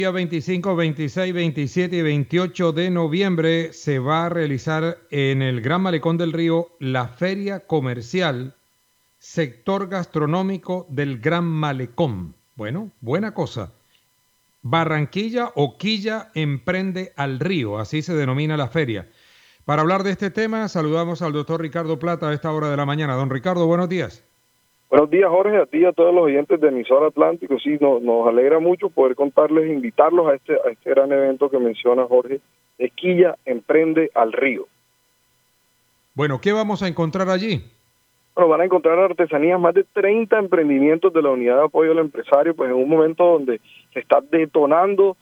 Día 25, 26, 27 y 28 de noviembre se va a realizar en el Gran Malecón del Río la Feria Comercial Sector Gastronómico del Gran Malecón. Bueno, buena cosa. Barranquilla o Quilla Emprende al Río, así se denomina la feria. Para hablar de este tema, saludamos al doctor Ricardo Plata a esta hora de la mañana. Don Ricardo, buenos días. Buenos días, Jorge, a ti y a todos los oyentes de Emisora Atlántico. Sí, nos alegra mucho poder contarles, invitarlos a este gran evento que menciona Jorge, de Quilla Emprende al Río. Bueno, ¿qué vamos a encontrar allí? Bueno, van a encontrar artesanías, más de 30 emprendimientos de la Unidad de Apoyo al Empresario, pues en un momento donde se está detonando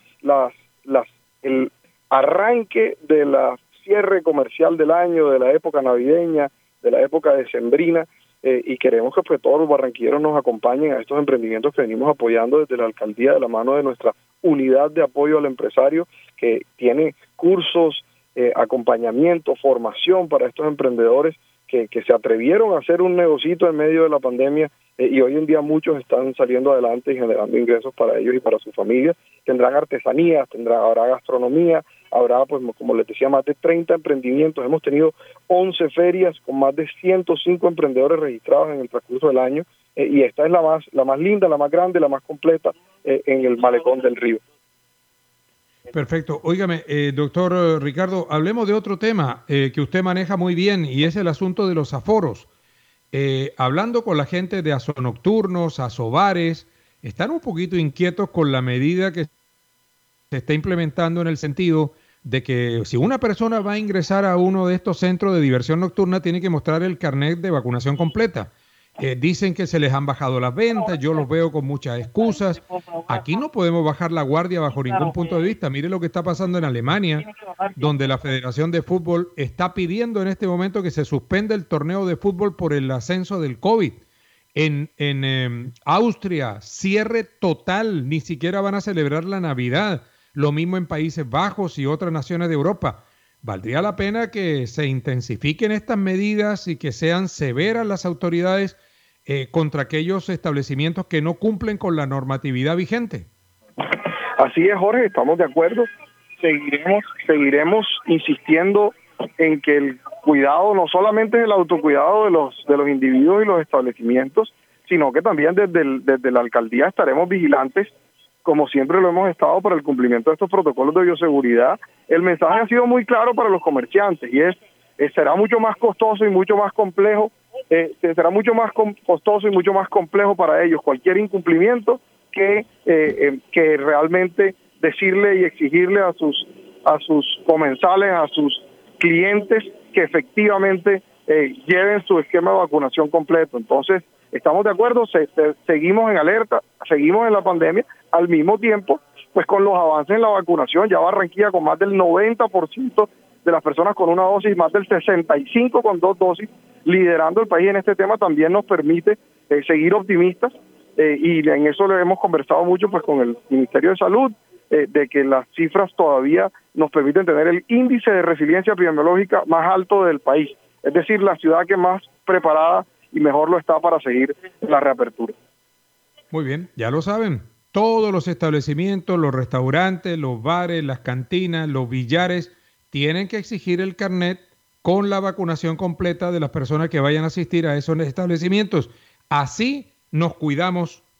el arranque de la cierre comercial del año, de la época navideña, de la época decembrina, y queremos que pues todos los barranquilleros nos acompañen a estos emprendimientos que venimos apoyando desde la alcaldía de la mano de nuestra Unidad de Apoyo al Empresario, que tiene cursos, acompañamiento, formación para estos emprendedores que se atrevieron a hacer un negocito en medio de la pandemia, y hoy en día muchos están saliendo adelante y generando ingresos para ellos y para su familia. Tendrán artesanías, habrá gastronomía, habrá, pues como les decía, más de 30 emprendimientos. Hemos tenido 11 ferias con más de 105 emprendedores registrados en el transcurso del año, y esta es la más linda, la más grande, la más completa en el Malecón del Río. Perfecto. Óigame, doctor Ricardo, hablemos de otro tema que usted maneja muy bien, y es el asunto de los aforos. Hablando con la gente de azonocturnos, asobares, están un poquito inquietos con la medida que se está implementando, en el sentido de que si una persona va a ingresar a uno de estos centros de diversión nocturna, tiene que mostrar el carnet de vacunación completa. Dicen que se les han bajado las ventas, yo los veo con muchas excusas. Aquí no podemos bajar la guardia bajo ningún punto de vista. Mire lo que está pasando en Alemania, donde la Federación de Fútbol está pidiendo en este momento que se suspenda el torneo de fútbol por el ascenso del COVID. En Austria, cierre total, ni siquiera van a celebrar la Navidad. Lo mismo en Países Bajos y otras naciones de Europa. Valdría la pena que se intensifiquen estas medidas y que sean severas las autoridades contra aquellos establecimientos que no cumplen con la normatividad vigente. Así es, Jorge, estamos de acuerdo. Seguiremos insistiendo en que el cuidado no solamente es el autocuidado de los individuos y los establecimientos, sino que también desde la alcaldía estaremos vigilantes, como siempre lo hemos estado, para el cumplimiento de estos protocolos de bioseguridad. El mensaje ha sido muy claro para los comerciantes, y será mucho más costoso y mucho más complejo, para ellos cualquier incumplimiento que realmente decirle y exigirle a sus comensales, a sus clientes, que efectivamente lleven su esquema de vacunación completo. Entonces, estamos de acuerdo, seguimos en alerta, seguimos en la pandemia, al mismo tiempo, pues con los avances en la vacunación. Ya Barranquilla, con más del 90% de las personas con una dosis, más del 65% con 2 dosis, liderando el país en este tema, también nos permite seguir optimistas, y en eso le hemos conversado mucho pues con el Ministerio de Salud, de que las cifras todavía nos permiten tener el índice de resiliencia epidemiológica más alto del país, es decir, la ciudad que más preparada y mejor lo está para seguir la reapertura. Muy bien, ya lo saben. Todos los establecimientos, los restaurantes, los bares, las cantinas, los billares, tienen que exigir el carnet con la vacunación completa de las personas que vayan a asistir a esos establecimientos. Así nos cuidamos